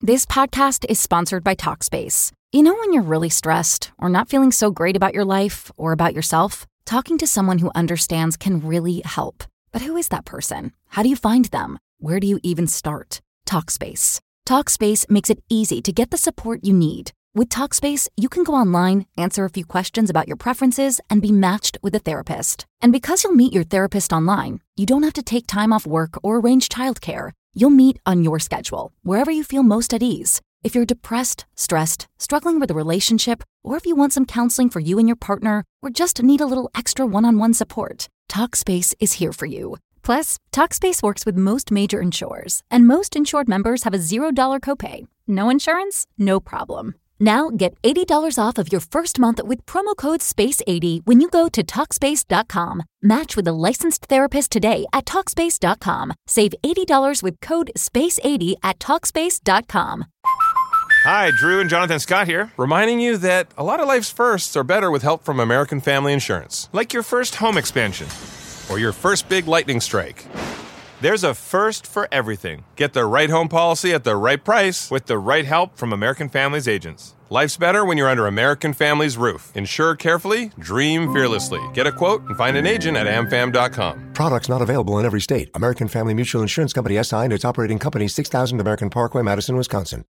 This podcast is sponsored by Talkspace. You know when you're really stressed or not feeling so great about your life or about yourself? Talking to someone who understands can really help. But who is that person? How do you find them? Where do you even start? Talkspace. Talkspace makes it easy to get the support you need. With Talkspace, you can go online, answer a few questions about your preferences, and be matched with a therapist. And because you'll meet your therapist online, you don't have to take time off work or arrange childcare. You'll meet on your schedule, wherever you feel most at ease. If you're depressed, stressed, struggling with a relationship, or if you want some counseling for you and your partner, or just need a little extra one-on-one support, Talkspace is here for you. Plus, Talkspace works with most major insurers, and most insured members have a $0 copay. No insurance? No problem. Now get $80 off of your first month with promo code SPACE80 when you go to Talkspace.com. Match with a licensed therapist today at Talkspace.com. Save $80 with code SPACE80 at Talkspace.com. Hi, Drew and Jonathan Scott here, reminding you that a lot of life's firsts are better with help from American Family Insurance. Like your first home expansion or your first big lightning strike. There's a first for everything. Get the right home policy at the right price with the right help from American Family's agents. Life's better when you're under American Family's roof. Insure carefully, dream fearlessly. Get a quote and find an agent at amfam.com. Products not available in every state. American Family Mutual Insurance Company SI and its operating company 6000 American Parkway, Madison, Wisconsin.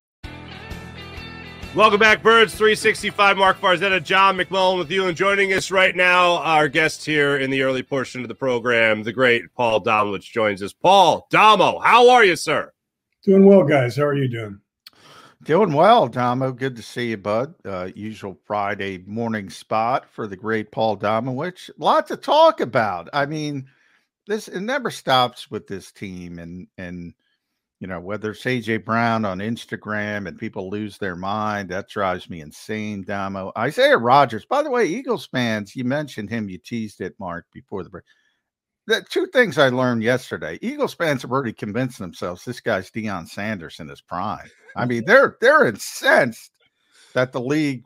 Welcome back, Birds 365. Mark Farzetta, John McMullen with you. And joining us right now, our guest here in the early portion of the program, the great Paul Domowitch joins us. Paul, Domo, how are you, sir? Doing well, guys. How are you doing? Doing well, Domo. Good to see you, bud. Usual Friday morning spot for the great Paul Domowitch. A lot to talk about. I mean, it never stops with this team, and you know, whether it's AJ Brown on Instagram and people lose their mind, that drives me insane, Damo. Isaiah Rodgers, by the way, Eagles fans, you mentioned him, you teased it, Mark, before the break. The two things I learned yesterday: Eagles fans have already convinced themselves this guy's Deion Sanders in his prime. I mean, they're incensed that the league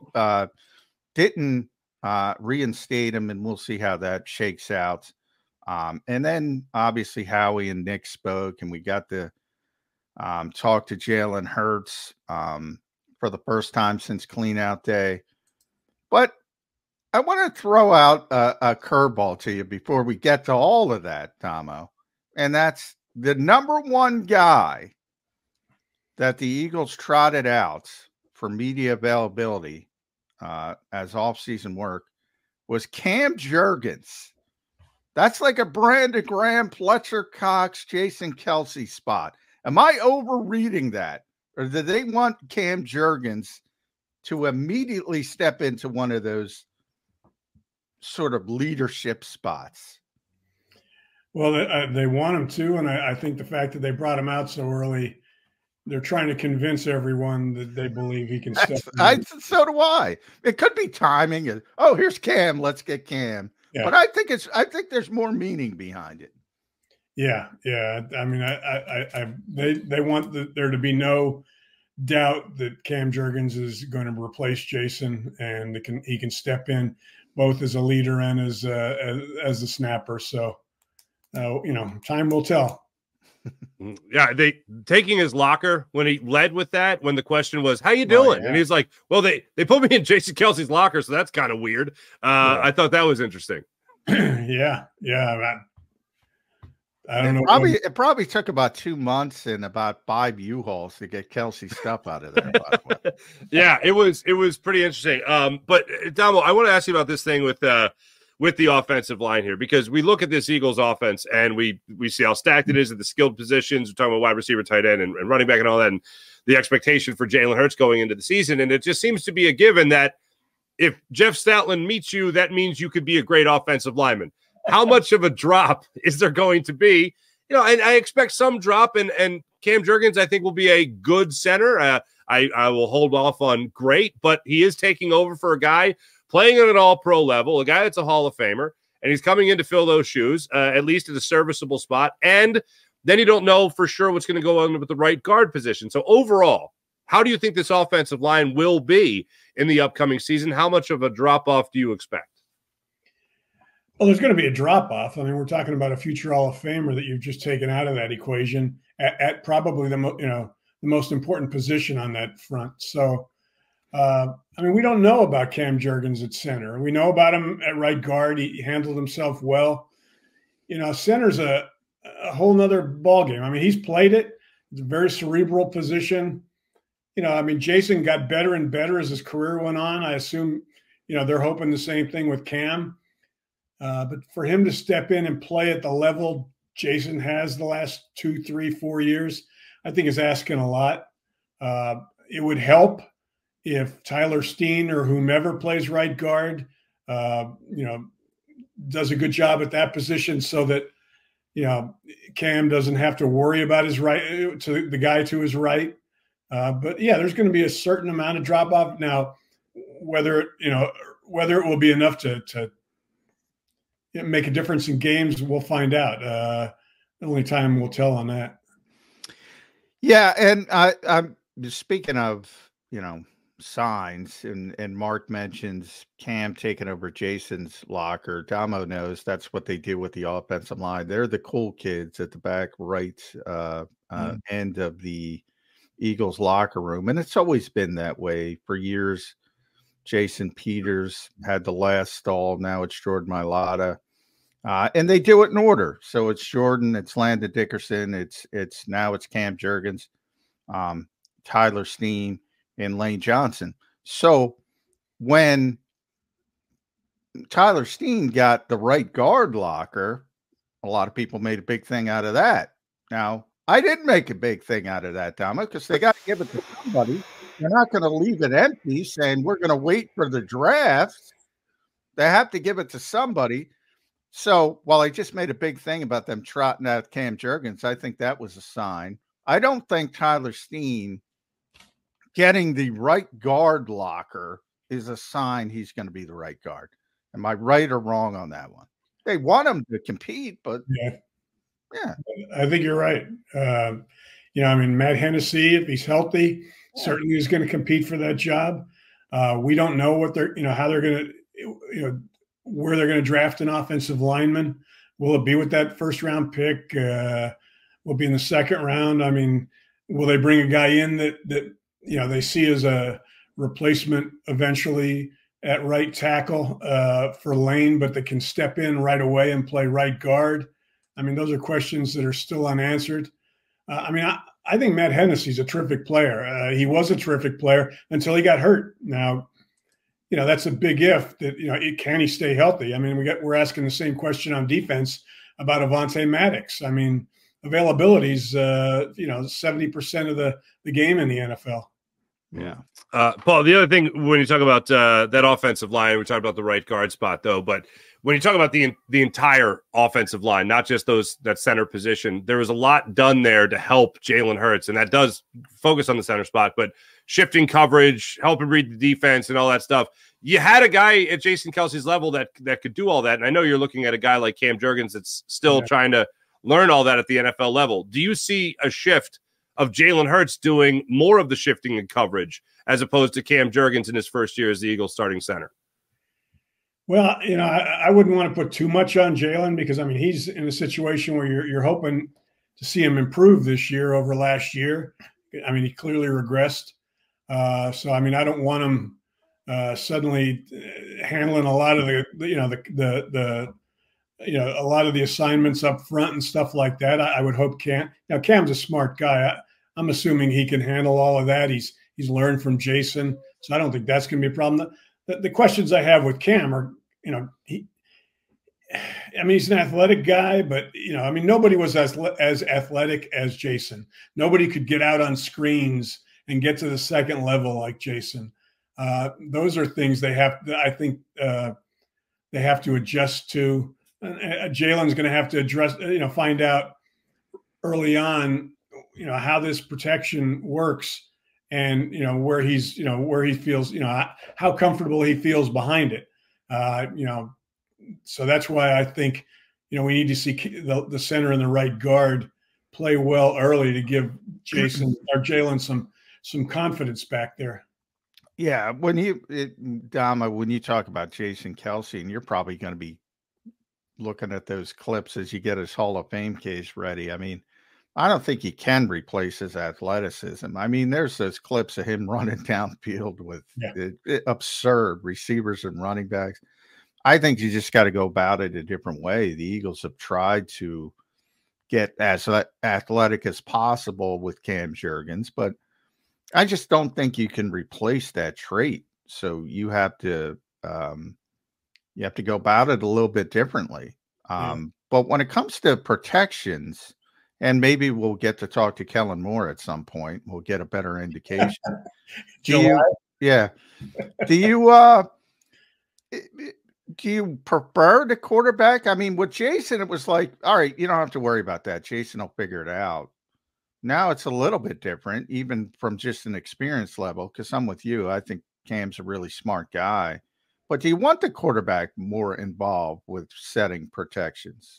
didn't reinstate him, and we'll see how that shakes out. And then obviously Howie and Nick spoke, and we got the talk to Jalen Hurts for the first time since clean-out day. But I want to throw out a curveball to you before we get to all of that, Tomo. And that's the number one guy that the Eagles trotted out for media availability as offseason work was Cam Jurgens. That's like a Brandon Graham, Fletcher Cox, Jason Kelce spot. Am I overreading that? Or do they want Cam Jurgens to immediately step into one of those sort of leadership spots? Well, they want him to, and I think the fact that they brought him out so early, they're trying to convince everyone that they believe he can step in. So do I. It could be timing. Oh, here's Cam. Let's get Cam. Yeah. But I think there's more meaning behind it. Yeah. I mean, they want there to be no doubt that Cam Jurgens is going to replace Jason, and he can step in both as a leader and as a snapper. So, time will tell. Yeah, they taking his locker when he led with that. When the question was, "How you doing?" And he's like, "Well, they put me in Jason Kelce's locker, so that's kind of weird." I thought that was interesting. Yeah. I don't know. It probably took about 2 months and about 5 U-Hauls to get Kelce's stuff out of there. By the way. Yeah, it was pretty interesting. But Damo, I want to ask you about this thing with the offensive line here, because we look at this Eagles offense and we see how stacked it is at the skilled positions. We're talking about wide receiver, tight end, and running back and all that, and the expectation for Jalen Hurts going into the season. And it just seems to be a given that if Jeff Stoutland meets you, that means you could be a great offensive lineman. How much of a drop is there going to be? And I expect some drop, and Cam Jurgens, I think, will be a good center. I will hold off on great, but he is taking over for a guy playing at an all-pro level, a guy that's a Hall of Famer, and he's coming in to fill those shoes, at least at a serviceable spot. And then you don't know for sure what's going to go on with the right guard position. So overall, how do you think this offensive line will be in the upcoming season? How much of a drop-off do you expect? Well, there's going to be a drop-off. I mean, we're talking about a future Hall of Famer that you've just taken out of that equation at probably the the most important position on that front. So, I mean, we don't know about Cam Jurgens at center. We know about him at right guard. He handled himself well. You know, center's a whole nother ballgame. I mean, he's played it. It's a very cerebral position. You know, I mean, Jason got better and better as his career went on. I assume, you know, they're hoping the same thing with Cam. But for him to step in and play at the level Jason has the last 2, 3, 4 years, I think is asking a lot. It would help if Tyler Steen or whomever plays right guard, you know, does a good job at that position so that, you know, Cam doesn't have to worry about his right to the guy to his right. But yeah, there's going to be a certain amount of drop off. Now, whether it will be enough to make a difference in games, we'll find out. Only time will tell on that. Yeah, and I'm speaking of, you know, signs, and Mark mentions Cam taking over Jason's locker. Damo knows that's what they do with the offensive line. They're the cool kids at the back right end of the Eagles locker room, and it's always been that way for years. Jason Peters had the last stall. Now it's Jordan Mailata. And they do it in order. So it's Jordan, it's Landon Dickerson, it's Cam Jurgens, Tyler Steen, and Lane Johnson. So when Tyler Steen got the right guard locker, a lot of people made a big thing out of that. Now, I didn't make a big thing out of that, Dama, because they got to give it to somebody. They're not going to leave it empty saying we're going to wait for the draft. They have to give it to somebody. So while I just made a big thing about them trotting out Cam Jurgens, I think that was a sign. I don't think Tyler Steen getting the right guard locker is a sign he's going to be the right guard. Am I right or wrong on that one? They want him to compete, but yeah, I think you're right. You know, I mean, Matt Hennessy, if he's healthy, certainly is going to compete for that job. We don't know what they're, you know, how they're going to, you know, where they're going to draft an offensive lineman. Will it be with that first round pick? Will it be in the second round? I mean, will they bring a guy in that you know they see as a replacement eventually at right tackle for Lane, but that can step in right away and play right guard? I mean, those are questions that are still unanswered. I mean, I think Matt Hennessy's a terrific player. He was a terrific player until he got hurt. Now, you know, that's a big if that, you know, can he stay healthy? I mean, we're asking the same question on defense about Avonte Maddox. I mean, availability's, you know, 70% of the game in the NFL. Yeah. Paul, the other thing when you talk about that offensive line, we talked about the right guard spot though, but when you talk about the entire offensive line, not just that center position, there was a lot done there to help Jalen Hurts, and that does focus on the center spot, but shifting coverage, helping read the defense and all that stuff. You had a guy at Jason Kelce's level that could do all that. And I know you're looking at a guy like Cam Jurgens that's still trying to learn all that at the NFL level. Do you see a shift of Jalen Hurts doing more of the shifting and coverage as opposed to Cam Jurgens in his first year as the Eagles starting center? Well, you know, I wouldn't want to put too much on Jalen because, I mean, he's in a situation where you're hoping to see him improve this year over last year. I mean, he clearly regressed. So, I mean, I don't want him suddenly handling a lot of a lot of the assignments up front and stuff like that. I would hope Cam's a smart guy. I'm assuming he can handle all of that. He's learned from Jason, so I don't think that's going to be a problem. The questions I have with Cam are, you know, he's an athletic guy, but, you know, I mean, nobody was as athletic as Jason. Nobody could get out on screens and get to the second level like Jason. Those are things they have to adjust to. Jalen's going to have to address, you know, find out early on, you know, how this protection works and, you know, where he feels, you know, how comfortable he feels behind it. You know, so that's why I think, you know, we need to see the center and the right guard play well early to give Jalen some confidence back there. Yeah, when you talk about Jason Kelce, and you're probably going to be looking at those clips as you get his Hall of Fame case ready. I mean, I don't think he can replace his athleticism. I mean, there's those clips of him running downfield with absurd receivers and running backs. I think you just got to go about it a different way. The Eagles have tried to get as athletic as possible with Cam Jurgens, but I just don't think you can replace that trait. So you have to go about it a little bit differently. But when it comes to protections, and maybe we'll get to talk to Kellen Moore at some point, we'll get a better indication. Do you prefer the quarterback? I mean, with Jason, it was like, all right, you don't have to worry about that. Jason will figure it out. Now it's a little bit different, even from just an experience level, because I'm with you. I think Cam's a really smart guy. But do you want the quarterback more involved with setting protections?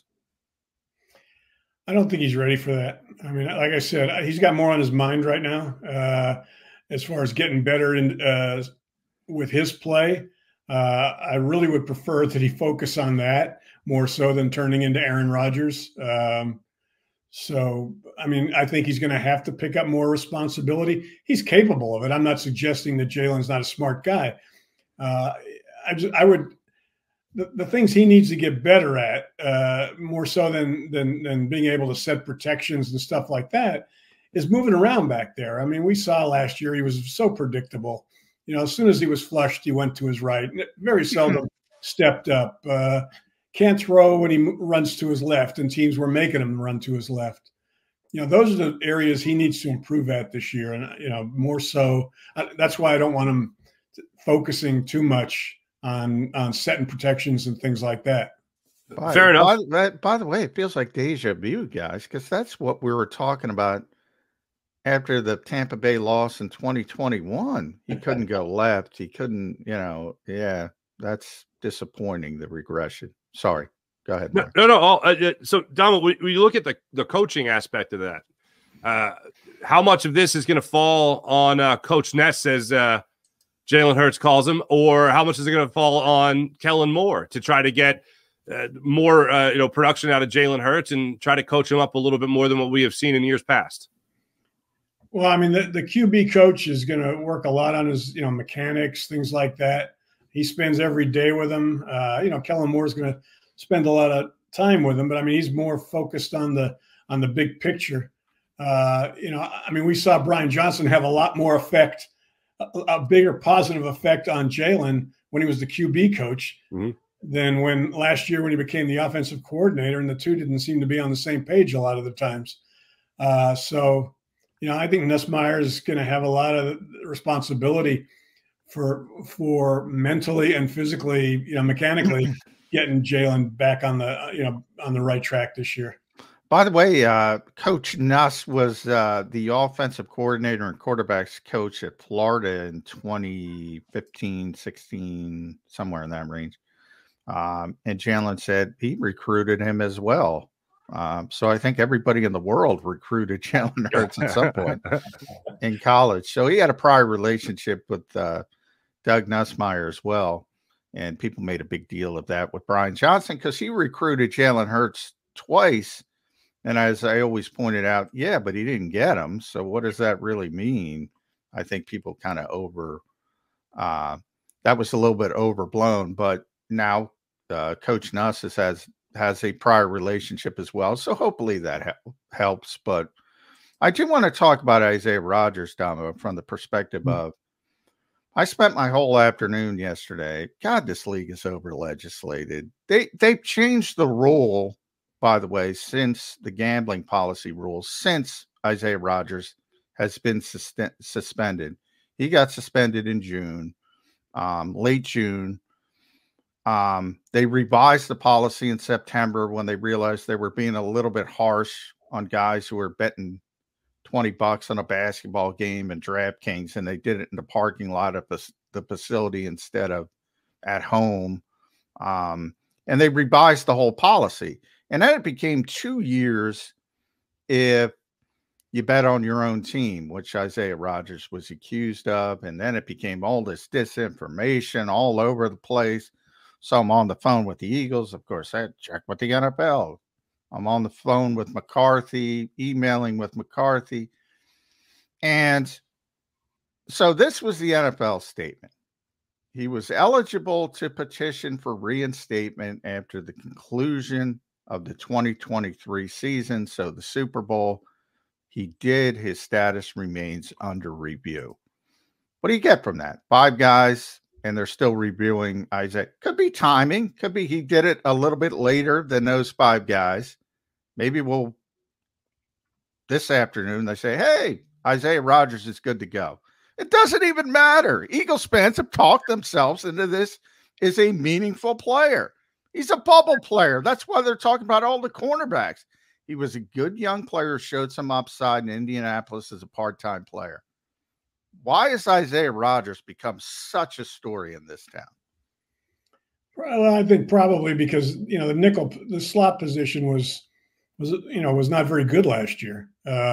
I don't think he's ready for that. I mean, like I said, he's got more on his mind right now as far as getting better with his play. I really would prefer that he focus on that more so than turning into Aaron Rodgers. So, I mean, I think he's going to have to pick up more responsibility. He's capable of it. I'm not suggesting that Jalen's not a smart guy. The things he needs to get better at, more so than being able to set protections and stuff like that, is moving around back there. I mean, we saw last year he was so predictable. You know, as soon as he was flushed, he went to his right. Very seldom stepped up. Can't throw when he runs to his left, and teams were making him run to his left. You know, those are the areas he needs to improve at this year. And, you know, more so, that's why I don't want him focusing too much on setting protections and things like that. Fair enough. By the way, it feels like deja vu, guys, because that's what we were talking about after the Tampa Bay loss in 2021. He couldn't go left. He couldn't, that's disappointing, the regression. Sorry. Go ahead, Mark. No. So, Donald, when you look at the coaching aspect of that, how much of this is going to fall on Coach Ness, as Jalen Hurts calls him, or how much is it going to fall on Kellen Moore to try to get more production out of Jalen Hurts and try to coach him up a little bit more than what we have seen in years past? Well, I mean, the QB coach is going to work a lot on his, mechanics, things like that. He spends every day with him. Kellen Moore is going to spend a lot of time with him, but I mean, he's more focused on the big picture. We saw Brian Johnson have a lot more effect, a bigger positive effect on Jalen when he was the QB coach than when last year when he became the offensive coordinator, and the two didn't seem to be on the same page a lot of the times. I think Nussmeier is going to have a lot of responsibility for mentally and physically, mechanically getting Jalen back on the right track this year. By the way, Coach Nuss was the offensive coordinator and quarterbacks coach at Florida in 2015, 16, somewhere in that range. And Jalen said he recruited him as well. So I think everybody in the world recruited Jalen Hurts at some point in college. So he had a prior relationship with Doug Nussmeier as well. And people made a big deal of that with Brian Johnson because he recruited Jalen Hurts twice. And as I always pointed out, but he didn't get him. So what does that really mean? I think people kind of that was a little bit overblown. But now Coach Nuss has a prior relationship as well. So hopefully that helps. But I do want to talk about Isaiah Rodgers, Damo, from the perspective of, I spent my whole afternoon yesterday. God, this league is over legislated. They've changed the rule, by the way, since the gambling policy rules, since Isaiah Rodgers has been suspended. He got suspended in June, late June. They revised the policy in September when they realized they were being a little bit harsh on guys who were betting $20 on a basketball game and DraftKings, and they did it in the parking lot of the facility instead of at home. And they revised the whole policy. And then it became 2 years if you bet on your own team, which Isaiah Rodgers was accused of. And then it became all this disinformation all over the place. So I'm on the phone with the Eagles. Of course, I checked with the NFL. I'm on the phone with McCarthy, emailing with McCarthy. And so this was the NFL statement. He was eligible to petition for reinstatement after the conclusion of the 2023 season. So the Super Bowl, he did. His status remains under review. What do you get from that? 5 guys, and they're still reviewing Isaiah. Could be timing. Could be he did it a little bit later than those 5 guys. Maybe this afternoon, they say, hey, Isaiah Rodgers is good to go. It doesn't even matter. Eagles fans have talked themselves into this is a meaningful player. He's a bubble player. That's why they're talking about all the cornerbacks. He was a good young player, showed some upside in Indianapolis as a part-time player. Why has Isaiah Rodgers become such a story in this town? Well, I think probably because, the slot position was not very good last year.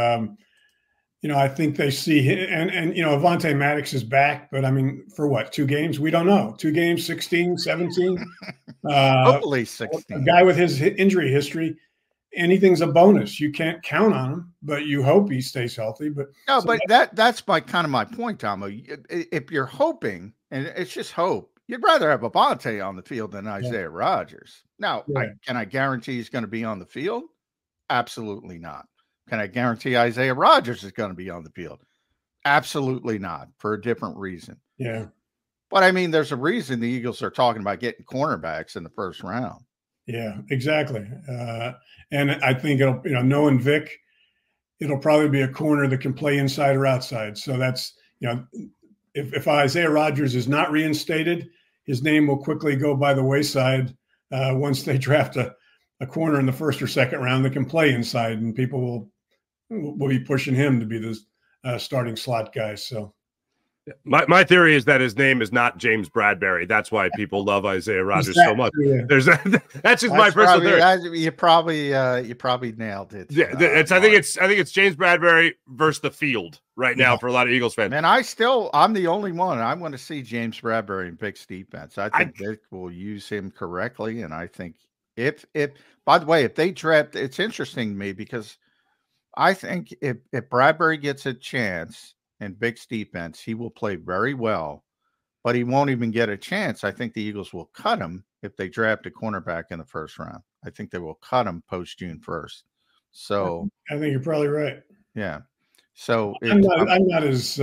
I think they see and Avonte Maddox is back, but I mean, for what, 2 games? We don't know. 2 games, 16, 17. Hopefully 16. A guy with his injury history, anything's a bonus. You can't count on him, but you hope he stays healthy. But no, so that's my point, Tomo. If you're hoping, and it's just hope, you'd rather have Avonte on the field than Isaiah Rodgers. Now, can I guarantee he's going to be on the field? Absolutely not. Can I guarantee Isaiah Rodgers is going to be on the field? Absolutely not, for a different reason. Yeah. But I mean, there's a reason the Eagles are talking about getting cornerbacks in the first round. Yeah, exactly. And I think it'll, knowing Vic, it'll probably be a corner that can play inside or outside. So that's, if Isaiah Rodgers is not reinstated, his name will quickly go by the wayside once they draft a corner in the first or second round that can play inside, and people will be pushing him to be the starting slot guy. So my theory is that his name is not James Bradbury. That's why people love Isaiah Rodgers so much. Yeah. That's just my personal theory. You probably nailed it. Yeah, I think it's James Bradbury versus the field right now for a lot of Eagles fans. And I'm the only one. I want to see James Bradbury in Vic's defense. I think Vic will use him correctly, and I think if by the way, if they draft, it's interesting to me because I think if Bradbury gets a chance in Vic's defense, he will play very well, but he won't even get a chance. I think the Eagles will cut him if they draft a cornerback in the first round. I think they will cut him post June 1st. So I think you're probably right. Yeah. So I'm not as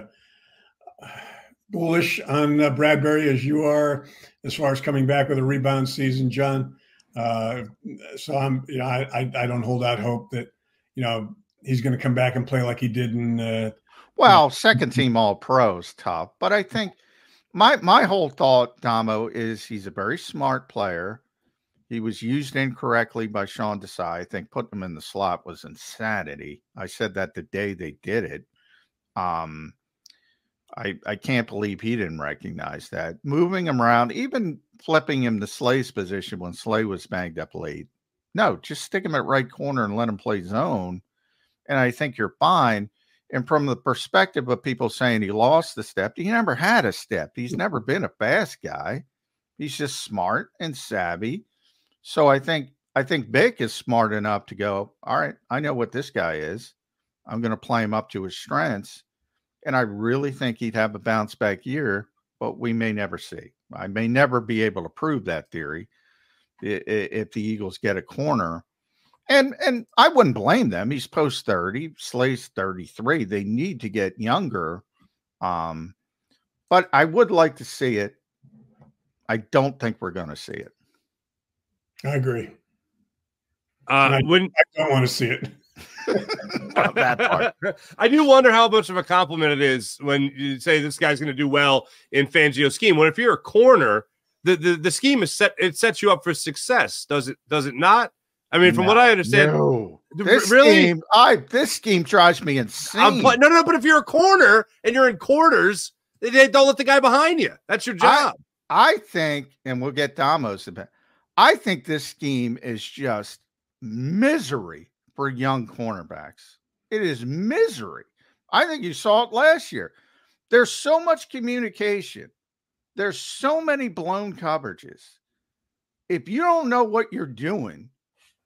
bullish on Bradbury as you are as far as coming back with a rebound season, John. So I don't hold out hope that, he's going to come back and play like he did in, second team all pros tough. But I think my whole thought, Damo, is he's a very smart player. He was used incorrectly by Sean Desai. I think putting him in the slot was insanity. I said that the day they did it. I can't believe he didn't recognize that. Moving him around, even flipping him to Slay's position when Slay was banged up late. No, just stick him at right corner and let him play zone. And I think you're fine. And from the perspective of people saying he lost the step, he never had a step. He's never been a fast guy. He's just smart and savvy. So I think Vic is smart enough to go, all right, I know what this guy is. I'm going to play him up to his strengths. And I really think he'd have a bounce back year, but we may never see. I may never be able to prove that theory if the Eagles get a corner. And I wouldn't blame them. He's post 30, Slay's 33. They need to get younger. But I would like to see it. I don't think we're going to see it. I agree. I don't want to see it. That part. I do wonder how much of a compliment it is when you say this guy's going to do well in Fangio's scheme. When if you're a corner, the scheme is set. It sets you up for success. Does it not? I mean, from what I understand, no. This scheme drives me insane. But if you're a corner and you're in quarters, they don't let the guy behind you. That's your job. I think, and we'll get Damos about. I think this scheme is just misery for young cornerbacks. It is misery. I think you saw it last year. There's so much communication. There's so many blown coverages. If you don't know what you're doing,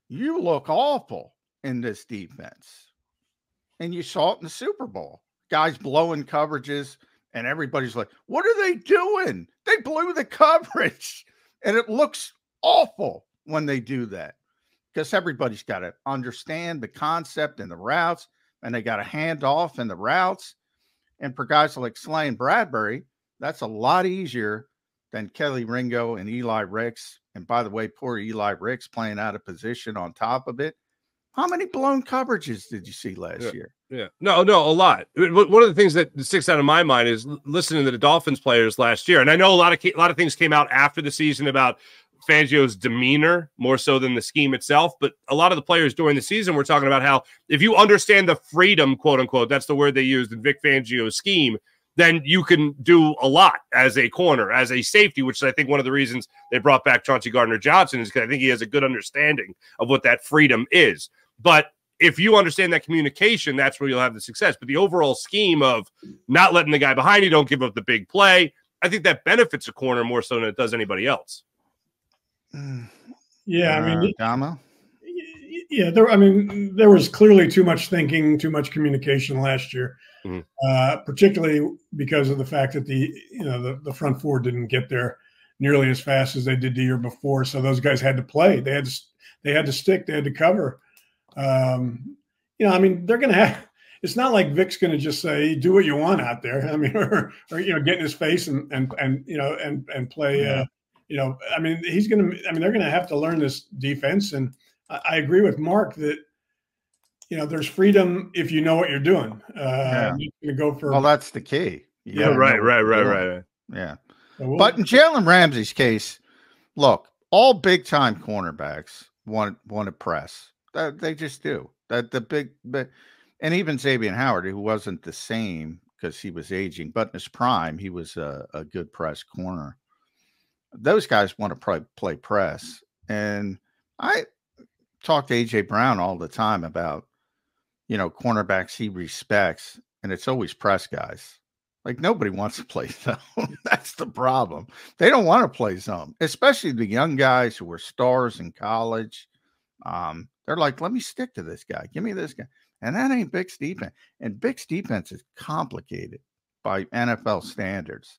you look awful in this defense. And you saw it in the Super Bowl. Guys blowing coverages, and everybody's like, what are they doing? They blew the coverage. And it looks awful when they do that, because everybody's got to understand the concept and the routes, and they got to hand off in the routes. And for guys like Slay and Bradbury, that's a lot easier than Kelly Ringo and Eli Ricks. And by the way, poor Eli Ricks playing out of position on top of it. How many blown coverages did you see last year? Yeah. No, a lot. One of the things that sticks out in my mind is listening to the Dolphins players last year. And I know a lot of things came out after the season about Fangio's demeanor more so than the scheme itself. But a lot of the players during the season were talking about how if you understand the freedom, quote unquote, that's the word they used in Vic Fangio's scheme, then you can do a lot as a corner, as a safety, which is, I think, one of the reasons they brought back Chauncey Gardner-Johnson is because I think he has a good understanding of what that freedom is. But if you understand that communication, that's where you'll have the success. But the overall scheme of not letting the guy behind you, don't give up the big play, I think that benefits a corner more so than it does anybody else. Yeah, I mean, Dama? Yeah, there was clearly too much thinking, too much communication last year, particularly because of the fact that the front four didn't get there nearly as fast as they did the year before. So those guys had to play. They had to stick. They had to cover. I mean, they're going to have. It's not like Vic's going to just say, "Do what you want out there." I mean, or get in his face and play. Yeah. I mean, they're going to have to learn this defense. And I agree with Mark that, there's freedom if you know what you're doing. You're going to go for. Well, that's the key. Right. Yeah. So But in Jalen Ramsey's case, look, all big time cornerbacks want to press. They just do. And even Xavier Howard, who wasn't the same because he was aging, but in his prime, he was a good press corner. Those guys want to play press. And I talk to A.J. Brown all the time about, cornerbacks he respects, and it's always press guys. Like, nobody wants to play zone. That's the problem. They don't want to play zone, especially the young guys who were stars in college. They're like, let me stick to this guy. Give me this guy. And that ain't Vic's defense. And Vic's defense is complicated by NFL standards.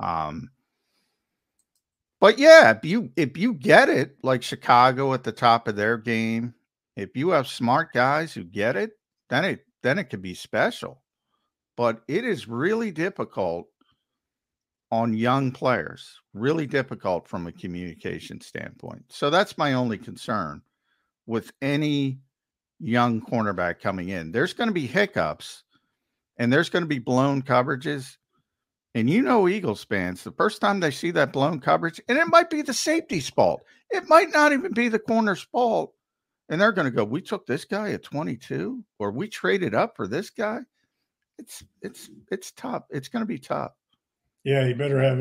But yeah, if you get it, like Chicago at the top of their game, if you have smart guys who get it, then it could be special. But it is really difficult on young players, really difficult from a communication standpoint. So that's my only concern with any young cornerback coming in. There's going to be hiccups and there's going to be blown coverages. And Eagles fans, the first time they see that blown coverage, and it might be the safety's fault. It might not even be the corner's fault. And they're going to go, we took this guy at 22, or we traded up for this guy. It's tough. It's going to be tough. Yeah, you better have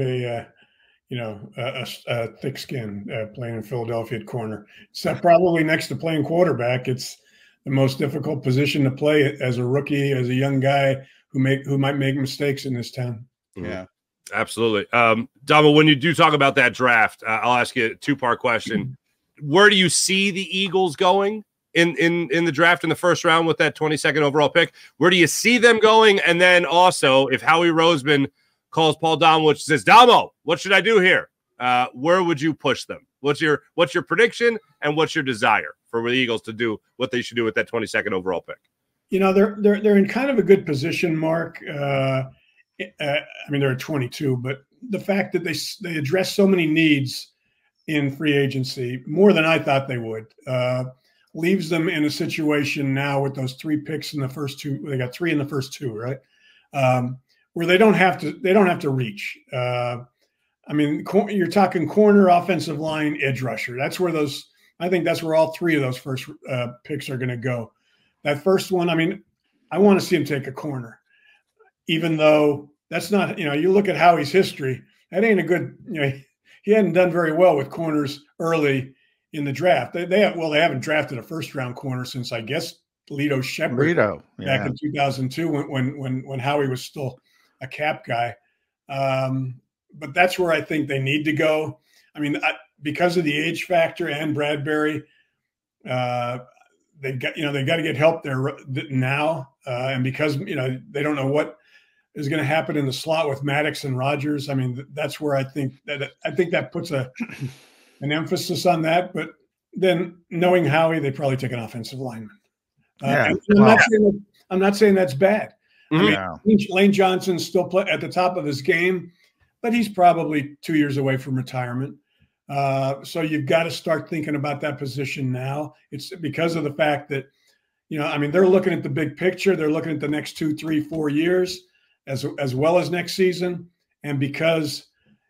a thick skin playing in Philadelphia at corner. So probably next to playing quarterback, it's the most difficult position to play as a rookie, as a young guy who might make mistakes in this town. Yeah, absolutely. Dama, when you do talk about that draft, I'll ask you a two-part question. Where do you see the Eagles going in the draft in the first round with that 22nd overall pick? Where do you see them going? And then also, if Howie Roseman calls Paul Domowitch and says, Damo, what should I do here? Where would you push them? What's your prediction and what's your desire for the Eagles to do what they should do with that 22nd overall pick? They're in kind of a good position, Mark. They're at 22, but the fact that they address so many needs in free agency, more than I thought they would, leaves them in a situation now with those 3 picks in the first 2. They got 3 in the first 2, right? Where they don't have to reach. You're talking corner, offensive line, edge rusher. I think that's where all 3 of those first picks are going to go. That first one, I want to see him take a corner. Even though that's not, you look at Howie's history, that ain't a good, he hadn't done very well with corners early in the draft. They haven't drafted a first-round corner since, I guess, Lito Shepherd back in 2002 when Howie was still a cap guy. But that's where I think they need to go. Because of the age factor and Bradbury, They got to get help there now, and because they don't know what is going to happen in the slot with Maddox and Rodgers. I mean, that's where I think that puts an emphasis on that. But then knowing Howie, they probably take an offensive lineman. I'm not saying that's bad. I mean, Lane Johnson's still at the top of his game, but he's probably 2 years away from retirement. So you've got to start thinking about that position now. It's because of the fact that, they're looking at the big picture. They're looking at the next 2, 3, 4 years as well as next season. And because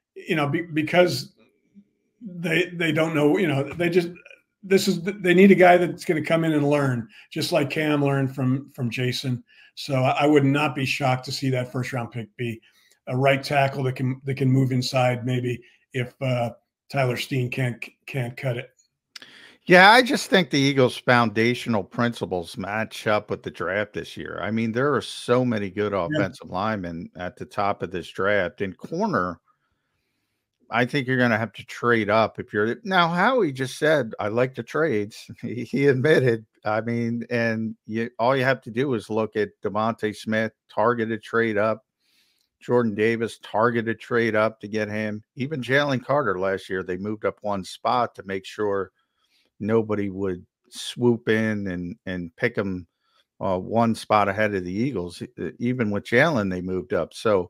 they don't know, they need a guy that's going to come in and learn, just like Cam learned from Jason. So I would not be shocked to see that first round pick be a right tackle that can move inside, maybe if Tyler Steen can't cut it. Yeah, I just think the Eagles' foundational principles match up with the draft this year. I mean, there are so many good offensive linemen at the top of this draft. In corner, I think you're going to have to trade up if you're now. Howie just said, "I like the trades." He admitted. I mean, and all you have to do is look at Devontae Smith, targeted trade up. Jordan Davis, targeted trade up to get him. Even Jalen Carter last year, they moved up one spot to make sure nobody would swoop in and pick him one spot ahead of the Eagles. Even with Jalen, they moved up. So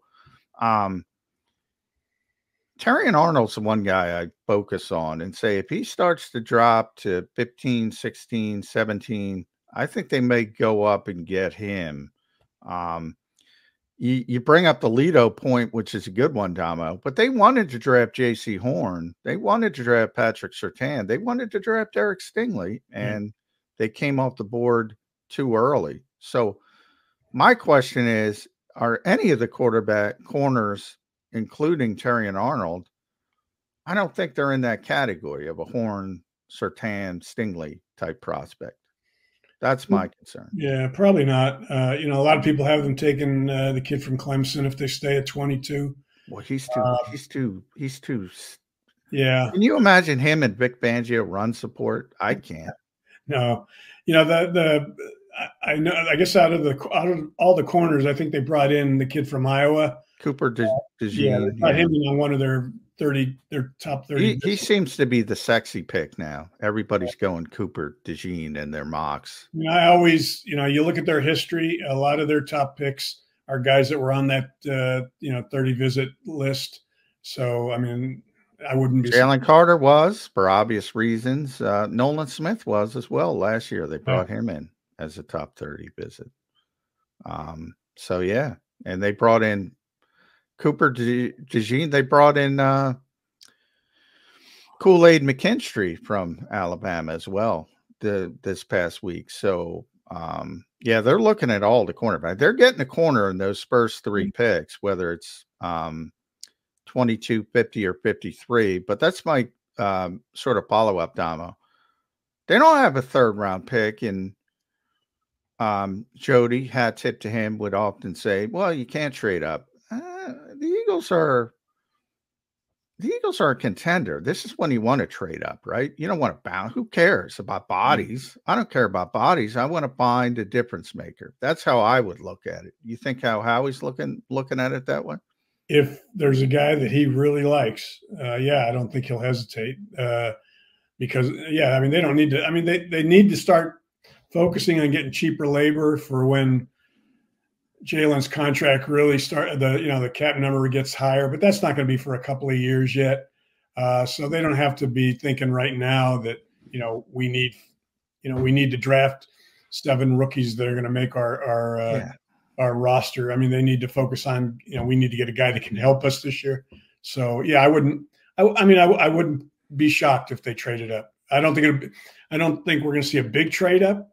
Terrion Arnold's the one guy I focus on and say, if he starts to drop to 15, 16, 17, I think they may go up and get him. You bring up the Lido point, which is a good one, Damo, but they wanted to draft J.C. Horn. They wanted to draft Patrick Surtain. They wanted to draft Derek Stingley, and they came off the board too early. So my question is, are any of the quarterback corners, including Terrion Arnold, I don't think they're in that category of a Horn, Surtain, Stingley type prospect. That's my concern. Yeah, probably not. A lot of people have them taking the kid from Clemson if they stay at 22. Well, he's too. Yeah. Can you imagine him and Vic Fangio run support? I can't. No, I know. I guess out of all the corners, I think they brought in the kid from Iowa, Cooper DeJean. Yeah, they brought him in on one of their top 30. He seems to be the sexy pick now. Everybody's going Cooper DeJean in their mocks. I always, you look at their history. A lot of their top picks are guys that were on that 30 visit list. So I mean, I wouldn't be. Jalen Carter was, for obvious reasons. Nolan Smith was as well last year. They brought him in as a top 30 visit. So yeah, and they brought in Cooper DeJean. They brought in Kool-Aid McKinstry from Alabama as well this past week. So yeah, they're looking at all the cornerbacks. They're getting a corner in those first three picks, whether it's 22, 50, or 53. But that's my sort of follow-up, Damo. They don't have a third-round pick, and Jody, hat tip to him, would often say, well, you can't trade up. The Eagles are a contender. This is when you want to trade up, right? You don't want to bounce. Who cares about bodies? I don't care about bodies. I want to find a difference maker. That's how I would look at it. You think how Howie's looking at it that way? If there's a guy that he really likes, I don't think he'll hesitate because, I mean, they don't need to. I mean, they need to start focusing on getting cheaper labor for when Jalen's contract really the cap number gets higher, but that's not going to be for a couple of years yet. So they don't have to be thinking right now that, we need to draft 7 rookies that are going to make our roster. I mean, they need to focus on, we need to get a guy that can help us this year. So I wouldn't be shocked if they traded up. I don't think we're going to see a big trade up.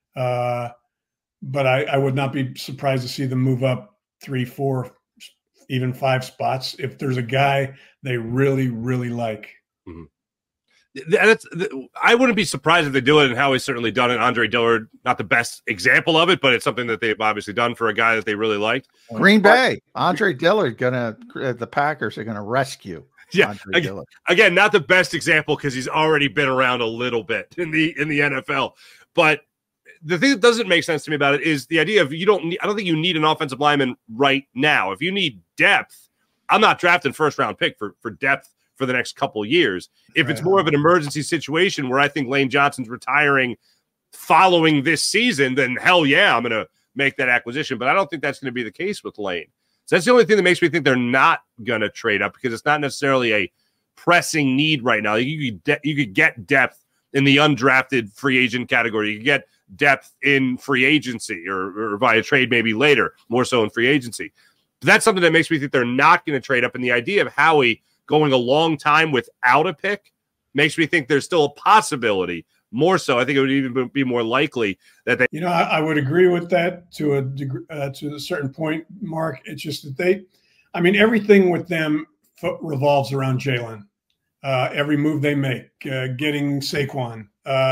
But I would not be surprised to see them move up 3, 4, even 5 spots if there's a guy they really, really like. Mm-hmm. I wouldn't be surprised if they do it, and Howie's certainly done it. Andre Dillard, not the best example of it, but it's something that they've obviously done for a guy that they really liked. Green Bay, Andre Dillard the Packers are gonna rescue. Yeah, again, not the best example because he's already been around a little bit in the NFL. But the thing that doesn't make sense to me about it is the idea of I don't think you need an offensive lineman right now. If you need depth, I'm not drafting first-round pick for depth for the next couple of years. If it's more of an emergency situation where I think Lane Johnson's retiring following this season, then hell yeah, I'm going to make that acquisition. But I don't think that's going to be the case with Lane. So that's the only thing that makes me think they're not going to trade up, because it's not necessarily a pressing need right now. You could get depth in the undrafted free agent category. You could get depth in free agency or via trade maybe later, more so in free agency. But that's something that makes me think they're not going to trade up. And the idea of Howie going a long time without a pick makes me think there's still a possibility. More so, I think it would even be more likely that they. I would agree with that to a degree, to a certain point, Mark. It's just that everything with them revolves around Jalen. Every move they make, getting Saquon,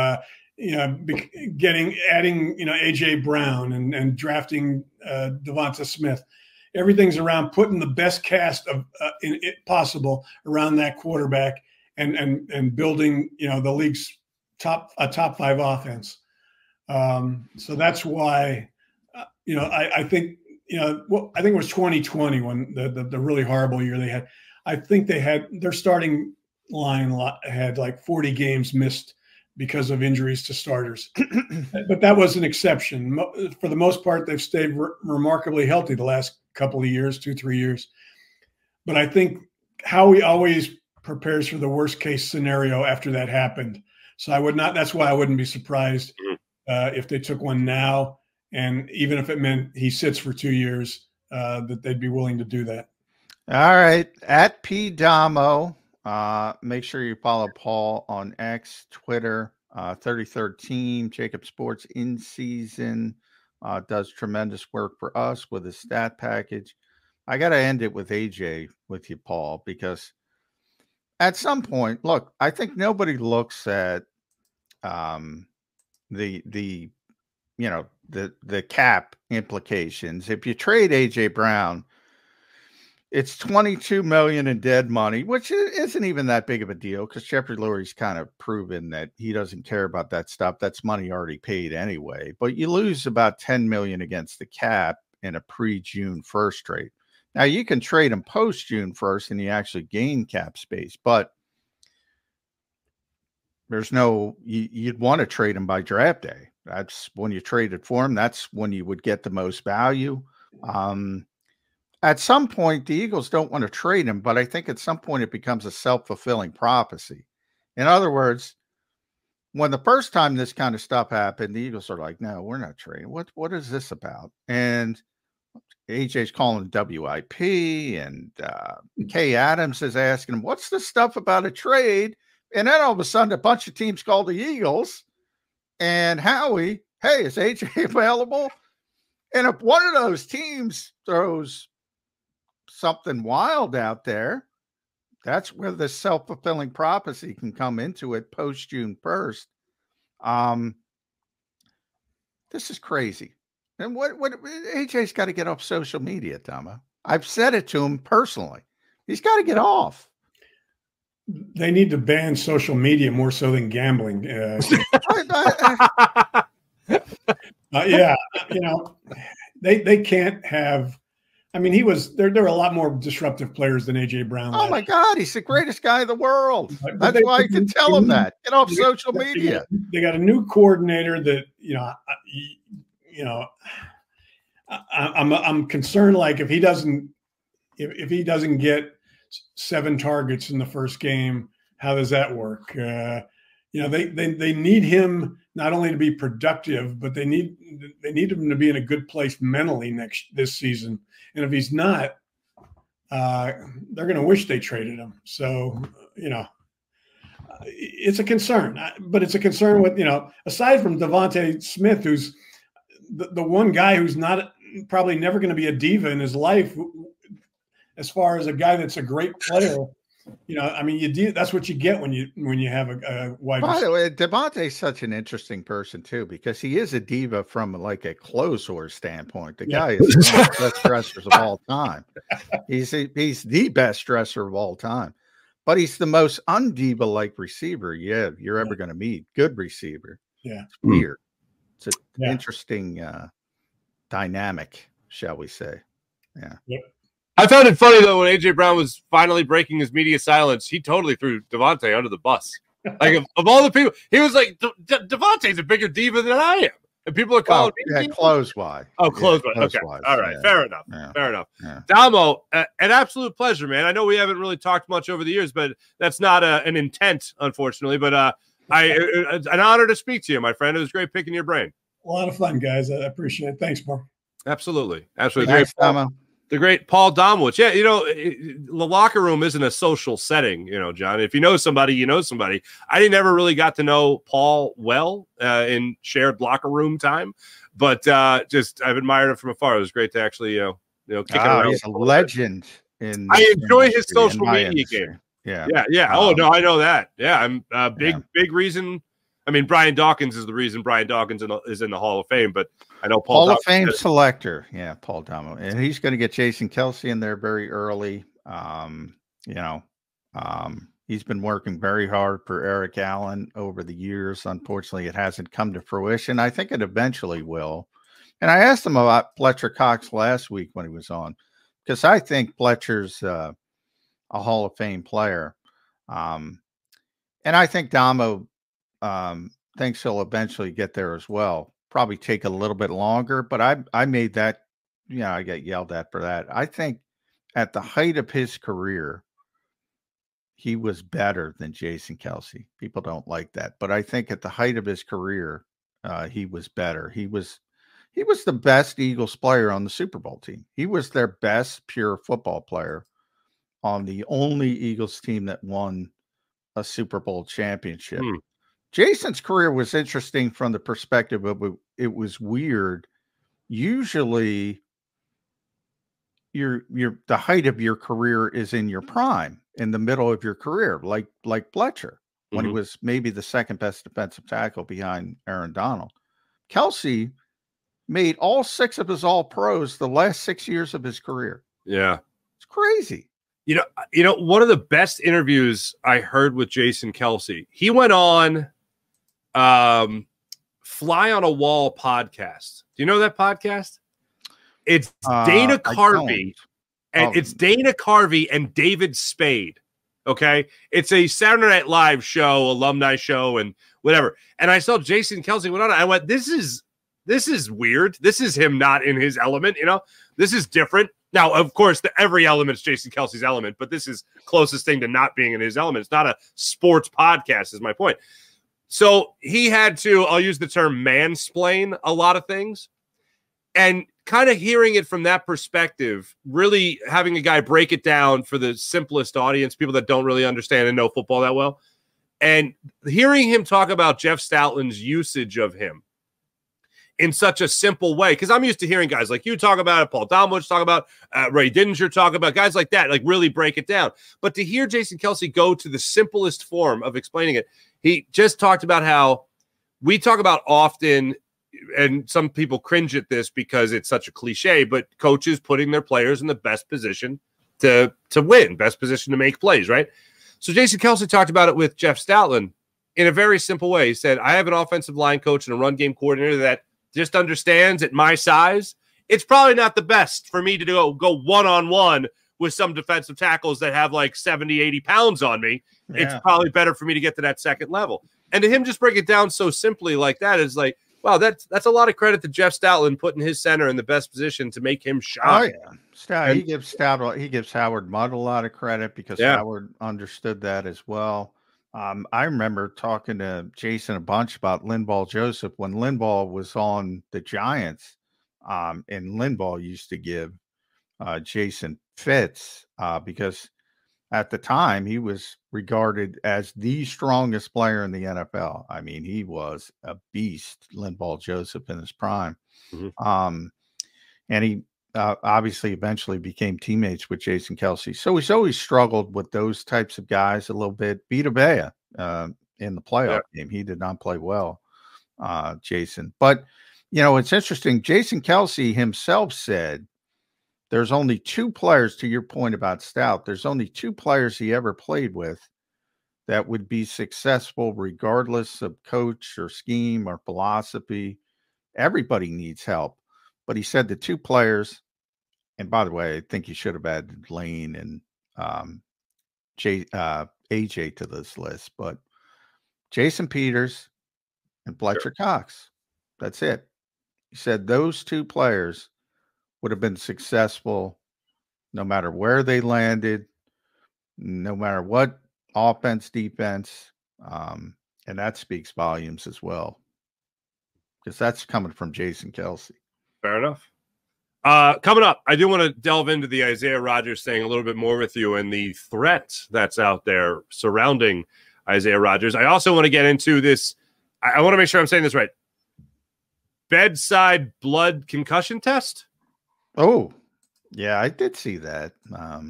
adding AJ Brown and drafting Devonta Smith. Everything's around putting the best cast of possible around that quarterback and building the league's top 5 offense. So that's why I think I think it was 2020 when the really horrible year they had. I think they had their starting line had like 40 games missed because of injuries to starters. But that was an exception. For the most part, they've stayed remarkably healthy the last couple of years, 2-3 years. But I think Howie always prepares for the worst case scenario after that happened. So that's why I wouldn't be surprised if they took one now. And even if it meant he sits for 2 years, that they'd be willing to do that. All right. At P Damo, make sure you follow Paul on X, Twitter, 33rd Team, Jacob Sports in season, does tremendous work for us with his stat package. I got to end it with AJ with you, Paul, because at some point, look, I think nobody looks at the cap implications. If you trade AJ Brown, it's $22 million in dead money, which isn't even that big of a deal because Jeffrey Lurie's kind of proven that he doesn't care about that stuff. That's money already paid anyway. But you lose about $10 million against the cap in a pre-June 1st trade. Now, you can trade him post-June 1st and you actually gain cap space, but you'd want to trade him by draft day. That's when you traded for him. That's when you would get the most value. At some point, the Eagles don't want to trade him, but I think at some point it becomes a self-fulfilling prophecy. In other words, when the first time this kind of stuff happened, the Eagles are like, no, we're not trading. What is this about? And AJ's calling WIP, and Kay Adams is asking him, what's the stuff about a trade? And then all of a sudden, a bunch of teams call the Eagles, and Howie, hey, is AJ available? And if one of those teams throws something wild out there, that's where the self-fulfilling prophecy can come into it post-June 1st. This is crazy. And what AJ's got to get off social media, Tama. I've said it to him personally. He's got to get off. They need to ban social media more so than gambling. Yeah, they can't have. I mean, there are a lot more disruptive players than AJ Brown. Oh my God, he's the greatest guy in the world. That's why I can tell him that. Get off social media. They got a new coordinator that I'm concerned. Like if he doesn't get 7 targets in the first game, how does that work? They need him not only to be productive, but they need him to be in a good place mentally this season. And if he's not, they're going to wish they traded him. So it's a concern, but it's a concern with aside from Devonta Smith, who's the one guy who's not probably never going to be a diva in his life. As far as a guy that's a great player, that's what you get when you have a wide receiver. By the way, Devontae's such an interesting person too, because he is a diva from like a clothes horse standpoint. The guy is one of the best dressers of all time. He's the best dresser of all time. but he's the most undiva-like receiver you're ever going to meet. Good receiver. Yeah. It's weird. It's an interesting dynamic, shall we say. Yeah. Yep. I found it funny, though, when A.J. Brown was finally breaking his media silence, he totally threw Devontae under the bus. Like, of all the people, he was like, Devontae's a bigger diva than I am. And people are calling me. Close-wise. Oh, close-wise. Okay. All right. Fair enough. Fair enough. Damo, an absolute pleasure, man. I know we haven't really talked much over the years, but that's not an intent, unfortunately. But it's an honor to speak to you, my friend. It was great picking your brain. A lot of fun, guys. I appreciate it. Thanks, Mark. Absolutely. Absolutely. Thanks, Damo. The great Paul Domowitch. Yeah, the locker room isn't a social setting, John. If you know somebody, you know somebody. I never really got to know Paul well in shared locker room time, but just I've admired him from afar. It was great to actually, kick him around. He's a legend. I enjoy his social media game. Yeah. Oh, no, I know that. Yeah, I'm a big reason. I mean, Brian Dawkins is the reason Brian Dawkins is in the Hall of Fame, but I know Paul Hall of Fame selector. Yeah, Paul Damo. And he's going to get Jason Kelce in there very early. He's been working very hard for Eric Allen over the years. Unfortunately, it hasn't come to fruition. I think it eventually will. And I asked him about Fletcher Cox last week when he was on, because I think Fletcher's a Hall of Fame player. And I think Damo thinks he'll eventually get there as well. Probably take a little bit longer, but I made that, I got yelled at for that. I think at the height of his career, he was better than Jason Kelce. People don't like that, but I think at the height of his career, he was better. He was the best Eagles player on the Super Bowl team. He was their best pure football player on the only Eagles team that won a Super Bowl championship. Jason's career was interesting from the perspective of it was weird. Usually the height of your career is in your prime, in the middle of your career, like Fletcher, when he was maybe the second best defensive tackle behind Aaron Donald. Kelce made all 6 of his All-Pros the last 6 years of his career. Yeah. It's crazy. One of the best interviews I heard with Jason Kelce, he went on Fly on a Wall podcast. Do you know that podcast? It's Dana Carvey, and it's Dana Carvey and David Spade. Okay, it's a Saturday Night Live show, alumni show, and whatever. And I saw Jason Kelce went on. I went, this is weird. This is him not in his element. This is different. Now, of course, every element is Jason Kelce's element, but this is closest thing to not being in his element. It's not a sports podcast, is my point. So he had to, I'll use the term mansplain a lot of things, and kind of hearing it from that perspective, really having a guy break it down for the simplest audience, people that don't really understand and know football that well, and hearing him talk about Jeff Stoutland's usage of him in such a simple way, because I'm used to hearing guys like you talk about it, Paul Domowitch talk about, Ray Didinger talk about, guys like that, like really break it down. But to hear Jason Kelce go to the simplest form of explaining it, he just talked about how we talk about often, and some people cringe at this because it's such a cliche, but coaches putting their players in the best position to win, best position to make plays, right? So Jason Kelce talked about it with Jeff Stoutland in a very simple way. He said, I have an offensive line coach and a run game coordinator that just understands at my size, it's probably not the best for me to go one-on-one with some defensive tackles that have like 70, 80 pounds on me. Yeah. It's probably better for me to get to that second level. And to him just break it down so simply like that is like, wow, that's a lot of credit to Jeff Stoutland putting his center in the best position to make him shine. Oh, yeah. He gives Howard Mudd a lot of credit because Howard understood that as well. I remember talking to Jason a bunch about Linval Joseph when Linval was on the Giants, and Linval used to give Jason fits because at the time he was regarded as the strongest player in the NFL. I mean, he was a beast, Linval Joseph in his prime. And he obviously eventually became teammates with Jason Kelce. So he's always struggled with those types of guys a little bit. Vita Vea in the playoff game, he did not play well, Jason. But, it's interesting. Jason Kelce himself said there's only 2 players, to your point about Stout, there's only 2 players he ever played with that would be successful regardless of coach or scheme or philosophy. Everybody needs help. But he said the 2 players, and by the way, I think he should have added Lane and AJ to this list, but Jason Peters and Fletcher Cox. That's it. He said those 2 players would have been successful no matter where they landed, no matter what offense, defense. And that speaks volumes as well, because that's coming from Jason Kelce. Fair enough. Coming up, I do want to delve into the Isaiah Rodgers thing a little bit more with you and the threat that's out there surrounding Isaiah Rodgers. I also want to get into this. I want to make sure I'm saying this right. Bedside blood concussion test. Oh, yeah, I did see that. But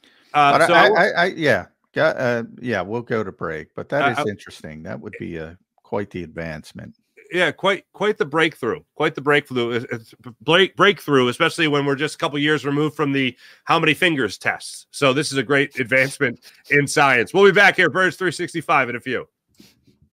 we'll go to break. But that is interesting. That would be quite the advancement. Yeah, quite the breakthrough. Quite the breakthrough. Breakthrough, especially when we're just a couple years removed from the how many fingers tests. So this is a great advancement in science. We'll be back here, Birds 365, in a few.